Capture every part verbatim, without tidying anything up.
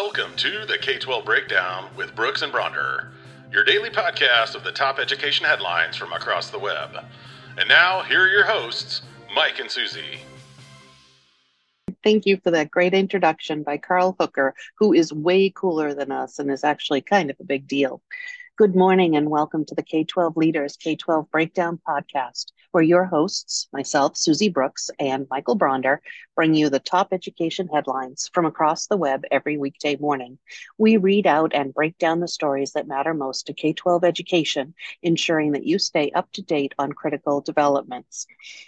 Welcome to the K twelve Breakdown with Brooks and Bronder, your daily podcast of the top education headlines from across the web. And now, here are your hosts, Mike and Susie. Thank you for that great introduction by Carl Hooker, who is way cooler than us and is actually kind of a big deal. Good morning and welcome to the K twelve Leaders K twelve Breakdown podcast, where your hosts, myself, Susie Brooks, and Michael Bronder, bring you the top education headlines from across the web every weekday morning. We read out and break down the stories that matter most to K twelve education, ensuring that you stay up to date on critical developments.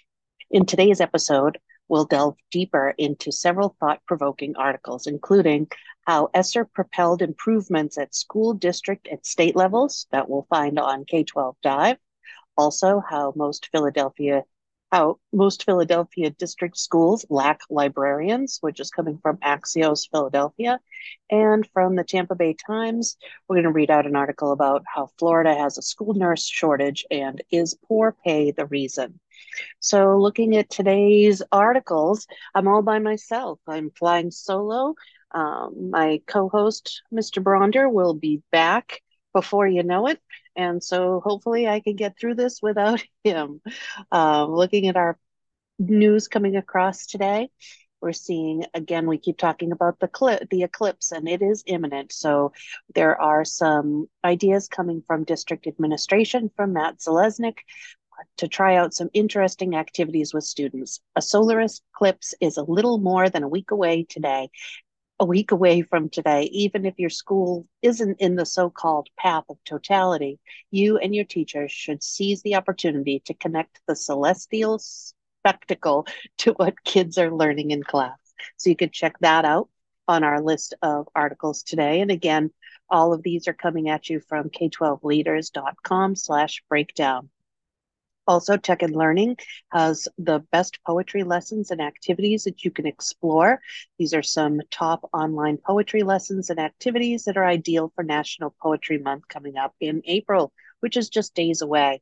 In today's episode, we'll delve deeper into several thought-provoking articles, including how ESSER propelled improvements at school district and state levels that we'll find on K twelve Dive. Also, how most Philadelphia how most Philadelphia district schools lack librarians, which is coming from Axios Philadelphia. And from the Tampa Bay Times, we're going to read out an article about how Florida has a school nurse shortage and is poor pay the reason. So looking at today's articles, I'm all by myself. I'm flying solo. Um, my co-host, Mister Bronder, will be back before you know it. And so hopefully I can get through this without him. Uh, looking at our news coming across today, we're seeing, again, we keep talking about the, cl- the eclipse, and it is imminent. So there are some ideas coming from district administration, from Matt Zalesnik, to try out some interesting activities with students. A solar eclipse is a little more than a week away today, a week away from today. Even if your school isn't in the so-called path of totality, you and your teachers should seize the opportunity to connect the celestial spectacle to what kids are learning in class. So you could check that out on our list of articles today. And again, all of these are coming at you from k twelve leaders dot com slash breakdown. Also, Tech and Learning has the best poetry lessons and activities that you can explore. These are some top online poetry lessons and activities that are ideal for National Poetry Month coming up in April, which is just days away.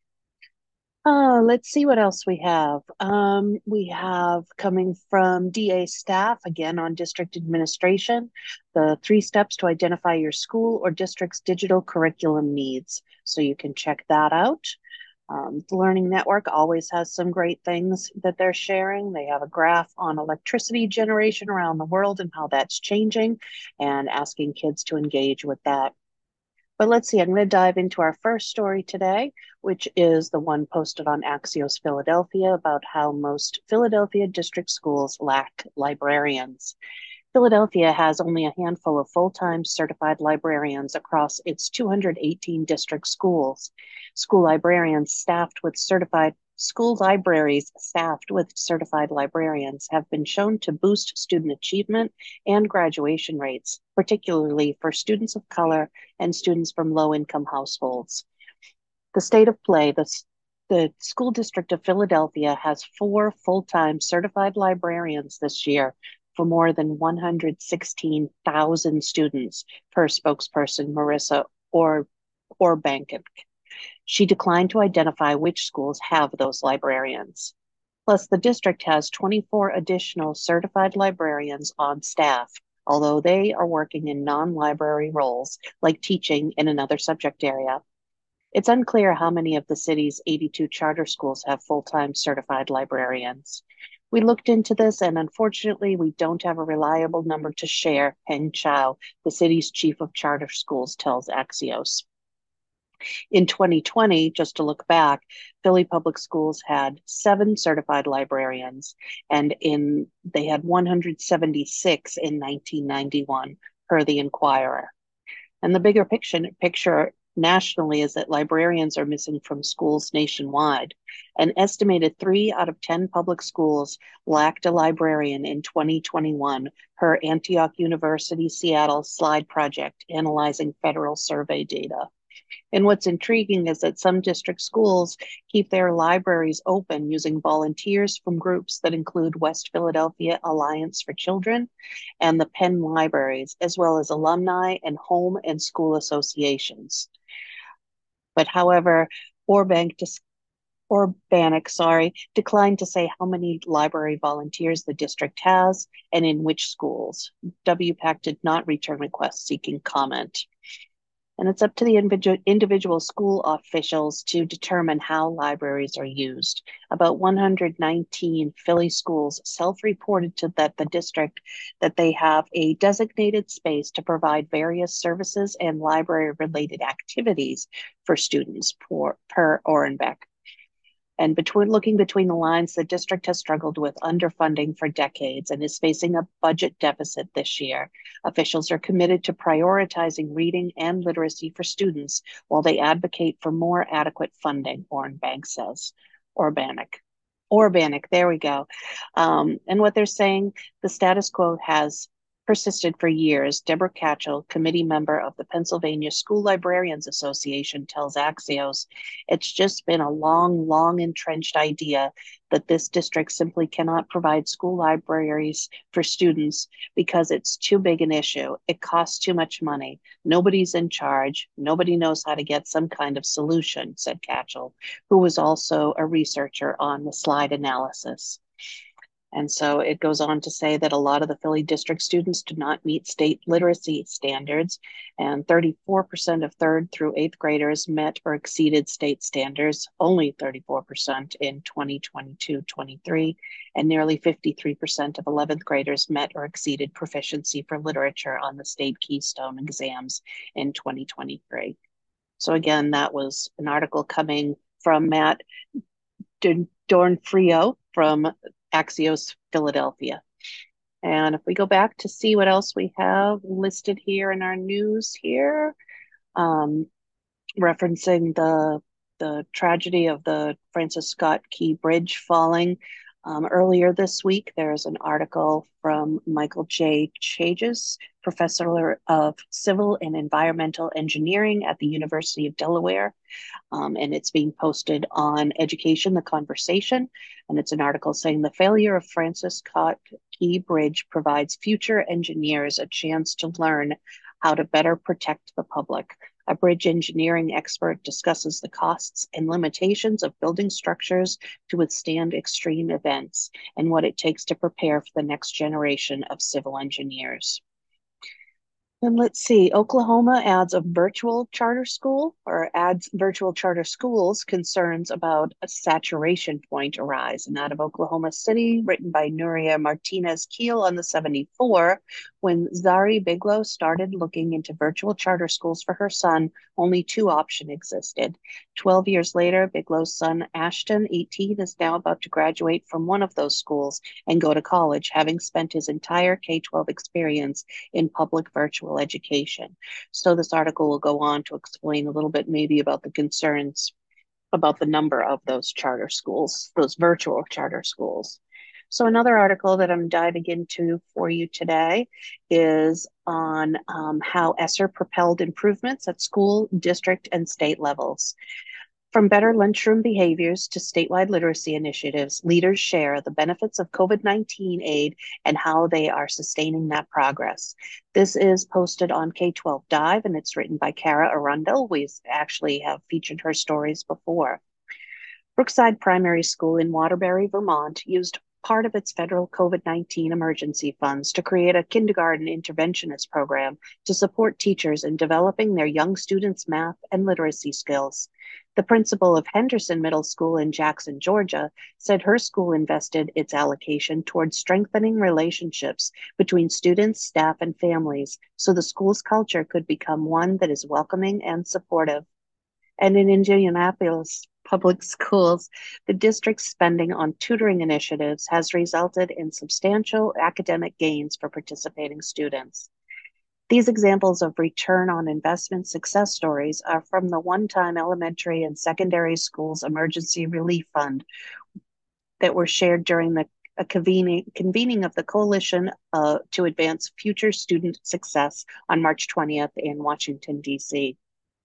Uh, let's see what else we have. Um, we have coming from D A staff, again on district administration, the three steps to identify your school or district's digital curriculum needs. So you can check that out. Um, the Learning Network always has some great things that they're sharing. They have a graph on electricity generation around the world and how that's changing, and asking kids to engage with that. But let's see, I'm going to dive into our first story today, which is the one posted on Axios Philadelphia about how most Philadelphia district schools lack librarians. Philadelphia has only a handful of full-time certified librarians across its two hundred eighteen district schools. School librarians staffed with certified school libraries staffed with certified librarians have been shown to boost student achievement and graduation rates, particularly for students of color and students from low-income households. The state of play, the The school district of Philadelphia has four full-time certified librarians this year for more than one hundred sixteen thousand students, per spokesperson Marissa or Orbankic. She declined to identify which schools have those librarians. Plus, the district has twenty-four additional certified librarians on staff, although they are working in non-library roles, like teaching in another subject area. It's unclear how many of the city's eighty-two charter schools have full-time certified librarians. We looked into this, and unfortunately, we don't have a reliable number to share, Peng Chao, the city's chief of charter schools, tells Axios. In twenty twenty, just to look back, Philly Public Schools had seven certified librarians, and in they had one hundred seventy-six in nineteen ninety-one, per the Inquirer. And the bigger picture, picture nationally is that librarians are missing from schools nationwide. An estimated three out of ten public schools lacked a librarian in twenty twenty-one, per Antioch University Seattle Slide Project, analyzing federal survey data. And what's intriguing is that some district schools keep their libraries open using volunteers from groups that include West Philadelphia Alliance for Children and the Penn Libraries, as well as alumni and home and school associations. But however, Orbank dis- or Bannock, sorry, declined to say how many library volunteers the district has and in which schools. W PAC did not return requests seeking comment. And it's up to the individual school officials to determine how libraries are used. About one hundred nineteen Philly schools self-reported to that the district that they have a designated space to provide various services and library-related activities for students per, per Orenbeck. And between looking between the lines, the district has struggled with underfunding for decades and is facing a budget deficit this year. Officials are committed to prioritizing reading and literacy for students while they advocate for more adequate funding, Orenbank says, or Bannock. Or Bannock, there we go. Um, and what they're saying, the status quo has persisted for years. Deborah Catchell, committee member of the Pennsylvania School Librarians Association, tells Axios, it's just been a long, long entrenched idea that this district simply cannot provide school libraries for students because it's too big an issue. It costs too much money. Nobody's in charge. Nobody knows how to get some kind of solution, said Catchell, who was also a researcher on the slide analysis. And so it goes on to say that a lot of the Philly district students do not meet state literacy standards, and thirty-four percent of third through eighth graders met or exceeded state standards, only thirty-four percent in twenty twenty-two twenty-three, and nearly fifty-three percent of eleventh graders met or exceeded proficiency for literature on the state Keystone exams in twenty twenty-three. So again, that was an article coming from Matt Dornfrio from Axios Philadelphia. And if we go back to see what else we have listed here in our news here, um, referencing the, the tragedy of the Francis Scott Key Bridge falling. Um, earlier this week, there's an article from Michael J. Chages, professor of civil and environmental engineering at the University of Delaware. Um, and it's being posted on Education, the Conversation. And it's an article saying the failure of Francis Scott Key Bridge provides future engineers a chance to learn how to better protect the public. A bridge engineering expert discusses the costs and limitations of building structures to withstand extreme events and what it takes to prepare for the next generation of civil engineers. And let's see, Oklahoma adds a virtual charter school or adds virtual charter schools. Concerns about a saturation point arise. And out of Oklahoma City, written by Nuria Martinez Keel on the seventy-four, when Zari Biglow started looking into virtual charter schools for her son, only two options existed. twelve years later, Biglow's son, Ashton, eighteen, is now about to graduate from one of those schools and go to college, having spent his entire K twelve experience in public virtual education. So this article will go on to explain a little bit maybe about the concerns about the number of those charter schools, those virtual charter schools. So another article that I'm diving into for you today is on um, how ESSER propelled improvements at school, district, and state levels. From better lunchroom behaviors to statewide literacy initiatives, leaders share the benefits of COVID nineteen aid and how they are sustaining that progress. This is posted on K twelve Dive, and it's written by Kara Arundel. We actually have featured her stories before. Brookside Primary School in Waterbury, Vermont, used part of its federal COVID nineteen emergency funds to create a kindergarten interventionist program to support teachers in developing their young students' math and literacy skills. The principal of Henderson Middle School in Jackson, Georgia, said her school invested its allocation towards strengthening relationships between students, staff, and families so the school's culture could become one that is welcoming and supportive. And in Indianapolis Public Schools, the district's spending on tutoring initiatives has resulted in substantial academic gains for participating students. These examples of return on investment success stories are from the one-time elementary and secondary schools emergency relief fund that were shared during the a convening, convening of the Coalition uh, to Advance Future Student Success on March twentieth in Washington, D C.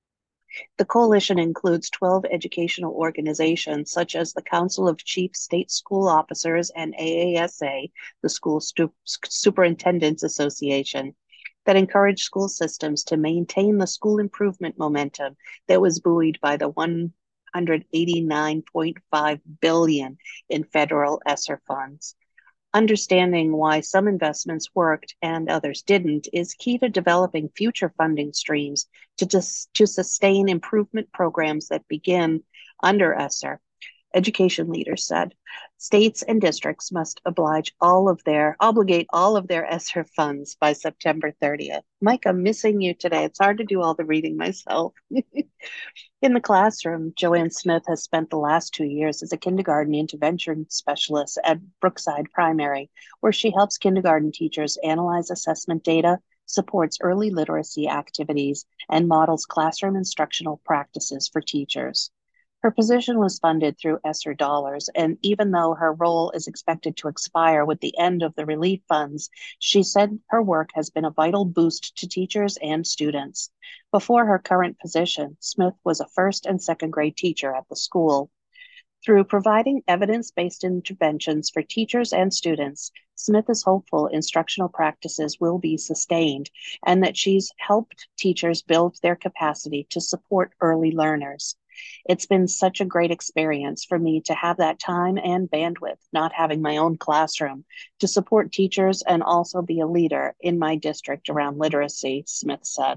The coalition includes twelve educational organizations such as the Council of Chief State School Officers and A A S A, the School Stu- Superintendents Association, that encourage school systems to maintain the school improvement momentum that was buoyed by the one hundred eighty-nine point five billion dollars in federal ESSER funds. Understanding why some investments worked and others didn't is key to developing future funding streams to, just, to sustain improvement programs that begin under ESSER. Education leaders said states and districts must oblige all of their obligate all of their ESSER funds by September thirtieth. Mike, I'm missing you today. It's hard to do all the reading myself. In the classroom, Joanne Smith has spent the last two years as a kindergarten intervention specialist at Brookside Primary, where she helps kindergarten teachers analyze assessment data, supports early literacy activities, and models classroom instructional practices for teachers. Her position was funded through ESSER dollars, and even though her role is expected to expire with the end of the relief funds, she said her work has been a vital boost to teachers and students. Before her current position, Smith was a first and second grade teacher at the school. Through providing evidence-based interventions for teachers and students, Smith is hopeful instructional practices will be sustained and that she's helped teachers build their capacity to support early learners. It's been such a great experience for me to have that time and bandwidth, not having my own classroom, to support teachers and also be a leader in my district around literacy, Smith said.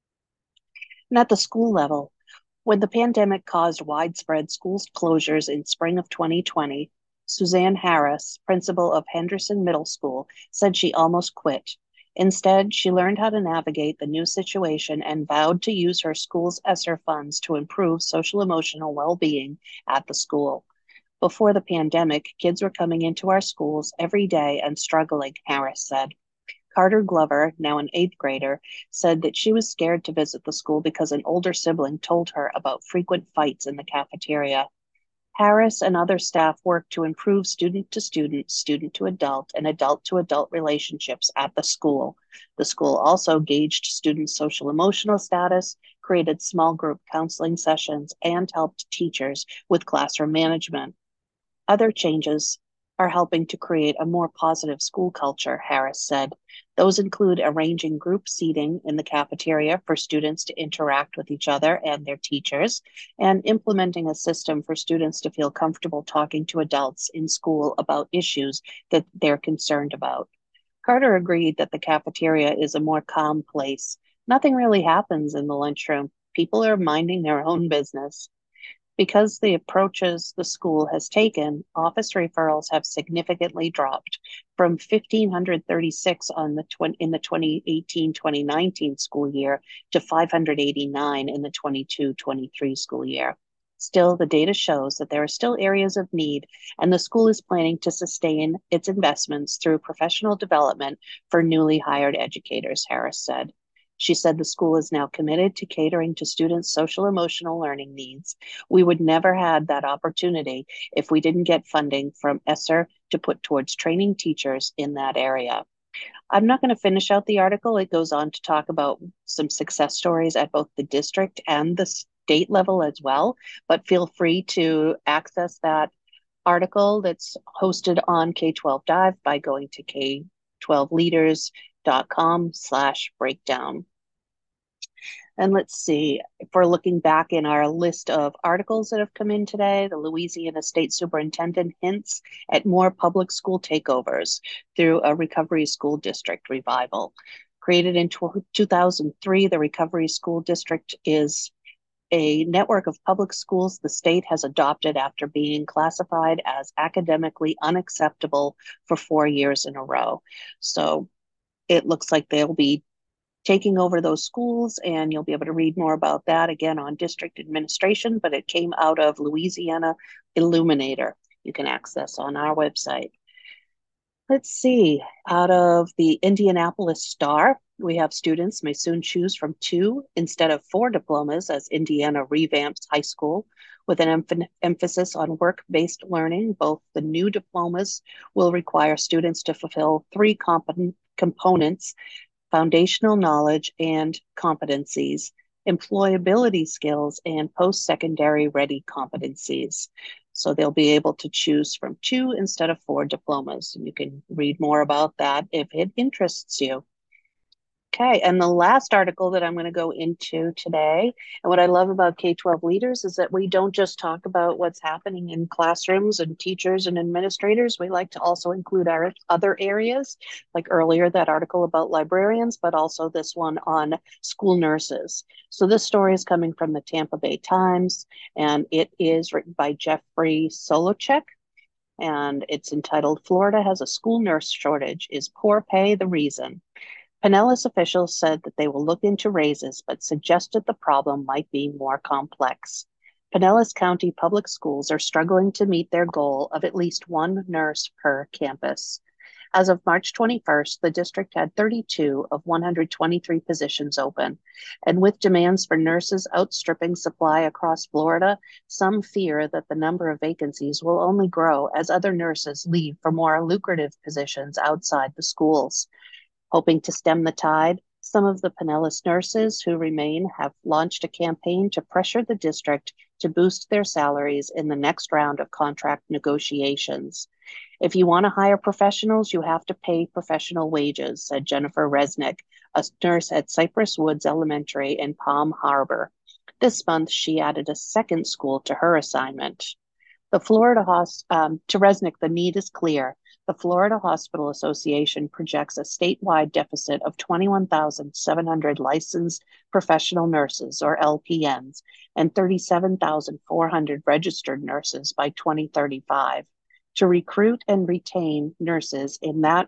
And at the school level, when the pandemic caused widespread school closures in spring of twenty twenty, Suzanne Harris, principal of Henderson Middle School, said she almost quit. Instead, she learned how to navigate the new situation and vowed to use her school's ESSER funds to improve social emotional well-being at the school. Before the pandemic, kids were coming into our schools every day and struggling, Harris said. Carter Glover, now an eighth grader, said that she was scared to visit the school because an older sibling told her about frequent fights in the cafeteria. Harris and other staff work to improve student-to-student, student-to-adult, and adult-to-adult relationships at the school. The school also gauged students' social-emotional status, created small group counseling sessions, and helped teachers with classroom management. Other changes are helping to create a more positive school culture, Harris said. Those include arranging group seating in the cafeteria for students to interact with each other and their teachers, and implementing a system for students to feel comfortable talking to adults in school about issues that they're concerned about. Carter agreed that the cafeteria is a more calm place. Nothing really happens in the lunchroom. People are minding their own business. Because the approaches the school has taken, office referrals have significantly dropped from one thousand five hundred thirty-six on the tw- in the twenty eighteen twenty nineteen school year to five hundred eighty-nine in the twenty-two twenty-three school year. Still, the data shows that there are still areas of need, and the school is planning to sustain its investments through professional development for newly hired educators, Harris said. She said the school is now committed to catering to students' social emotional learning needs. We would never had that opportunity if we didn't get funding from ESSER to put towards training teachers in that area. I'm not going to finish out the article. It goes on to talk about some success stories at both the district and the state level as well, but feel free to access that article that's hosted on K twelve Dive by going to k twelve leaders dot com slash breakdown. And let's see, if we're looking back in our list of articles that have come in today, the Louisiana State Superintendent hints at more public school takeovers through a Recovery School District revival. Created in two thousand three, the Recovery School District is a network of public schools the state has adopted after being classified as academically unacceptable for four years in a row. So it looks like they'll be taking over those schools, and you'll be able to read more about that again on district administration, but it came out of Louisiana Illuminator. You can access on our website. Let's see, out of the Indianapolis Star, we have students may soon choose from two instead of four diplomas as Indiana revamps high school. With an em- emphasis on work-based learning, both the new diplomas will require students to fulfill three competent components: foundational knowledge and competencies, employability skills, and post-secondary ready competencies. So they'll be able to choose from two instead of four diplomas. And you can read more about that if it interests you. Okay, and the last article that I'm going to go into today, and what I love about K twelve leaders is that we don't just talk about what's happening in classrooms and teachers and administrators. We like to also include our other areas, like earlier that article about librarians, but also this one on school nurses. So this story is coming from the Tampa Bay Times, and it is written by Jeffrey Solochek, and it's entitled "Florida Has a School Nurse Shortage. Is Poor Pay the Reason?" Pinellas officials said that they will look into raises, but suggested the problem might be more complex. Pinellas County Public Schools are struggling to meet their goal of at least one nurse per campus. As of March twenty-first, the district had thirty-two of one hundred twenty-three positions open. And with demands for nurses outstripping supply across Florida, some fear that the number of vacancies will only grow as other nurses leave for more lucrative positions outside the schools. Hoping to stem the tide, some of the Pinellas nurses who remain have launched a campaign to pressure the district to boost their salaries in the next round of contract negotiations. If you want to hire professionals, you have to pay professional wages, said Jennifer Resnick, a nurse at Cypress Woods Elementary in Palm Harbor. This month, she added a second school to her assignment. The Florida Hos- um, to Resnick, the need is clear. The Florida Hospital Association projects a statewide deficit of twenty-one thousand seven hundred licensed professional nurses, or L P Ns, and thirty-seven thousand four hundred registered nurses by twenty thirty-five. To recruit and retain nurses in that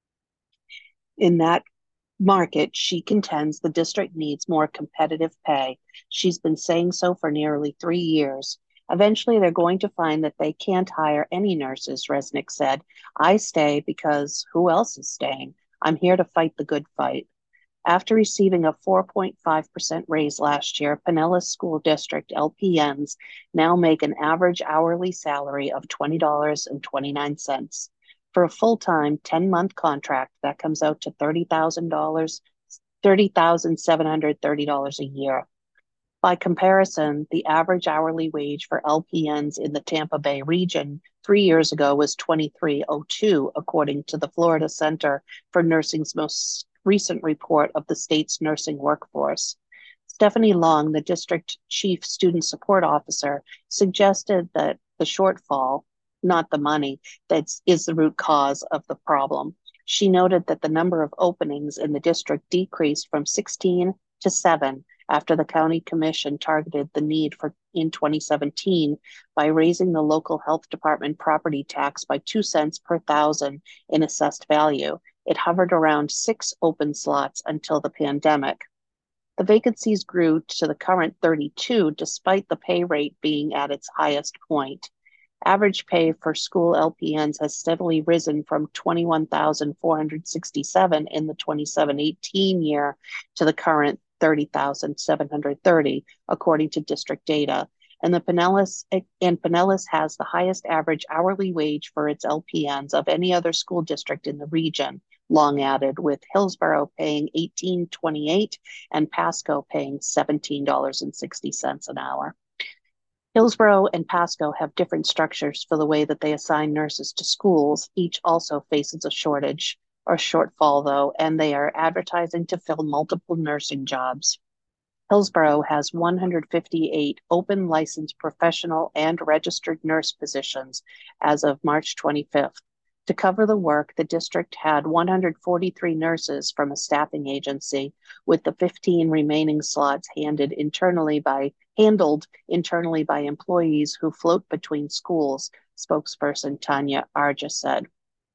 in that market, she contends the district needs more competitive pay. She's been saying so for nearly three years. Eventually, they're going to find that they can't hire any nurses, Resnick said. I stay because who else is staying? I'm here to fight the good fight. After receiving a four point five percent raise last year, Pinellas School District L P Ns now make an average hourly salary of twenty dollars and twenty-nine cents. For a full-time ten-month contract, that comes out to thirty thousand dollars, thirty thousand seven hundred thirty dollars a year. By comparison, the average hourly wage for L P Ns in the Tampa Bay region three years ago was twenty-three oh two, according to the Florida Center for Nursing's most recent report of the state's nursing workforce. Stephanie Long, the district chief student support officer, suggested that the shortfall, not the money, that is the root cause of the problem. She noted that the number of openings in the district decreased from sixteen to seven after the county commission targeted the need for in twenty seventeen by raising the local health department property tax by two cents per thousand in assessed value. It hovered around six open slots until the pandemic. The vacancies grew to the current thirty-two despite the pay rate being at its highest point. Average pay for school L P Ns has steadily risen from twenty-one thousand four hundred sixty-seven in the twenty-seven eighteen year to the current thirty thousand seven hundred thirty, according to district data. And the Pinellas and Pinellas has the highest average hourly wage for its L P Ns of any other school district in the region, Long added, with Hillsborough paying eighteen twenty-eight and Pasco paying seventeen dollars and sixty cents an hour. Hillsborough and Pasco have different structures for the way that they assign nurses to schools. Each also faces a shortage or shortfall, though, and they are advertising to fill multiple nursing jobs. Hillsborough has one hundred fifty-eight open licensed professional and registered nurse positions as of March twenty-fifth. To cover the work, the district had one hundred forty-three nurses from a staffing agency, with the fifteen remaining slots handed internally by handled internally by employees who float between schools, spokesperson Tanya Arja said.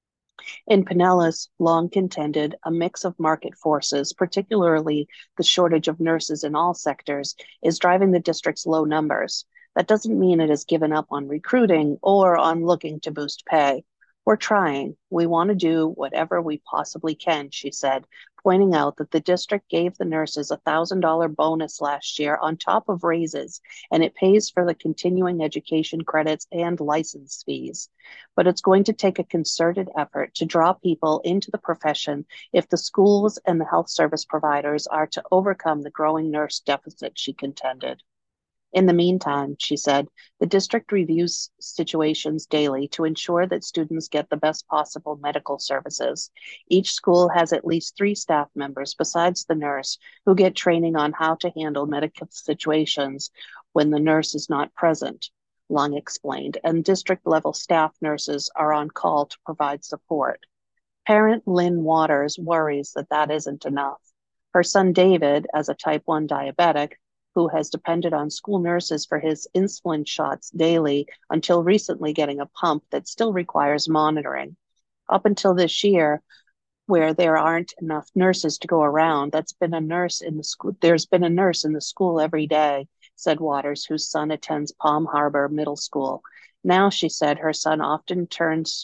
In Pinellas, Long contended a mix of market forces, particularly the shortage of nurses in all sectors, is driving the district's low numbers. That doesn't mean it has given up on recruiting or on looking to boost pay. We're trying. We want to do whatever we possibly can, she said, pointing out that the district gave the nurses a one thousand dollars bonus last year on top of raises, and it pays for the continuing education credits and license fees. But it's going to take a concerted effort to draw people into the profession if the schools and the health service providers are to overcome the growing nurse deficit, she contended. In the meantime, she said, the district reviews situations daily to ensure that students get the best possible medical services. Each school has at least three staff members besides the nurse who get training on how to handle medical situations when the nurse is not present, Long explained, and district level staff nurses are on call to provide support. Parent Lynn Waters worries that that isn't enough. Her son David, as a type one diabetic, who has depended on school nurses for his insulin shots daily until recently getting a pump that still requires monitoring. Up until this year, where there aren't enough nurses to go around, that's been a nurse in the school. There's been a nurse in the school every day, said Waters, whose son attends Palm Harbor Middle School. Now, she said, her son often turns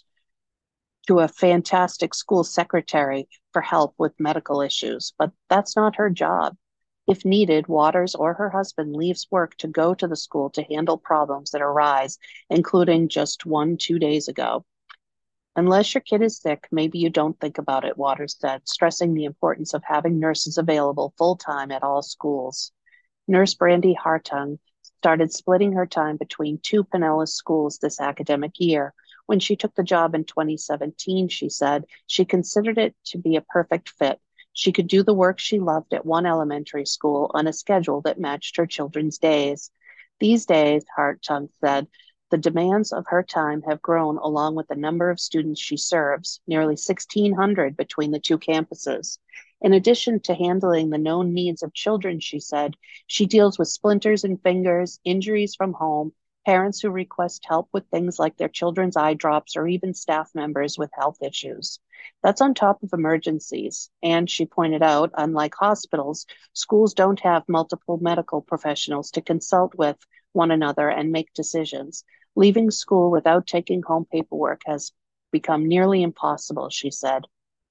to a fantastic school secretary for help with medical issues, but that's not her job. If needed, Waters or her husband leaves work to go to the school to handle problems that arise, including just one two days ago. Unless your kid is sick, maybe you don't think about it, Waters said, stressing the importance of having nurses available full-time at all schools. Nurse Brandy Hartung started splitting her time between two Pinellas schools this academic year. When she took the job in twenty seventeen, she said she considered it to be a perfect fit. She could do the work she loved at one elementary school on a schedule that matched her children's days. These days, Hartung said, the demands of her time have grown along with the number of students she serves, nearly sixteen hundred between the two campuses. In addition to handling the known needs of children, she said, she deals with splinters in fingers, injuries from home, parents who request help with things like their children's eye drops, or even staff members with health issues. That's on top of emergencies. And she pointed out, unlike hospitals, schools don't have multiple medical professionals to consult with one another and make decisions. Leaving school without taking home paperwork has become nearly impossible, she said.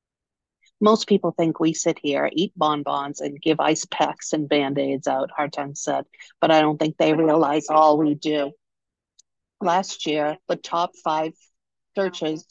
Most people think we sit here, eat bonbons, and give ice packs and Band-Aids out, Hartung said, but I don't think they realize all we do. Last year, the top five searches,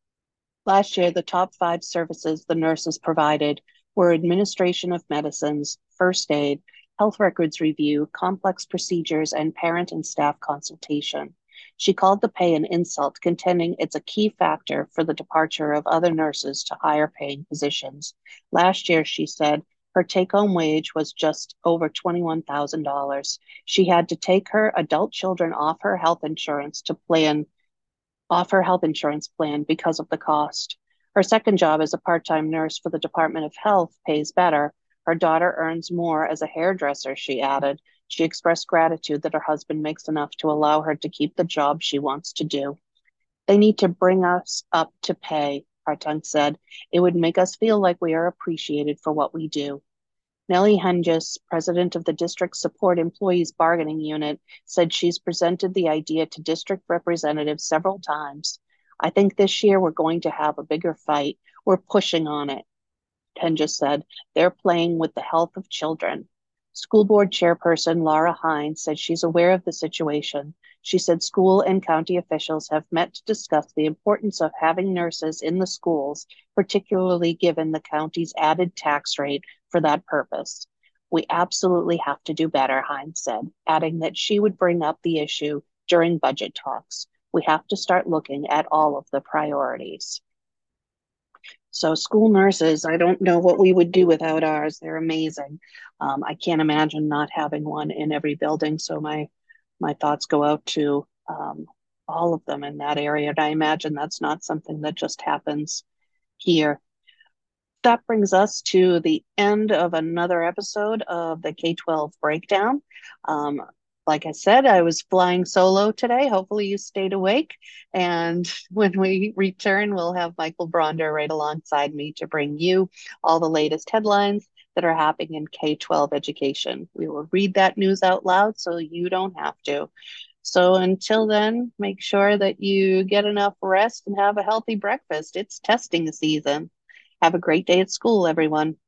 last year, the top five services the nurses provided were administration of medicines, first aid, health records review, complex procedures, and parent and staff consultation. She called the pay an insult, contending it's a key factor for the departure of other nurses to higher paying positions. Last year, she said, her take-home wage was just over twenty-one thousand dollars. She had to take her adult children off her health insurance to plan, off her health insurance plan because of the cost. Her second job as a part-time nurse for the Department of Health pays better. Her daughter earns more as a hairdresser, she added. She expressed gratitude that her husband makes enough to allow her to keep the job she wants to do. They need to bring us up to pay, Hartung said. It would make us feel like we are appreciated for what we do. Nellie Hengis, president of the District Support Employees Bargaining Unit, said she's presented the idea to district representatives several times. I think this year we're going to have a bigger fight. We're pushing on it, Hengis said. They're playing with the health of children. School board chairperson Laura Hines said she's aware of the situation. She said school and county officials have met to discuss the importance of having nurses in the schools, particularly given the county's added tax rate for that purpose. We absolutely have to do better, Hines said, adding that she would bring up the issue during budget talks. We have to start looking at all of the priorities. So school nurses, I don't know what we would do without ours. They're amazing. Um, I can't imagine not having one in every building. So my my thoughts go out to um, all of them in that area. And I imagine that's not something that just happens here. That brings us to the end of another episode of the K twelve Breakdown. Um, Like I said, I was flying solo today. Hopefully you stayed awake. And when we return, we'll have Michael Bronder right alongside me to bring you all the latest headlines that are happening in K twelve education. We will read that news out loud so you don't have to. So until then, make sure that you get enough rest and have a healthy breakfast. It's testing season. Have a great day at school, everyone.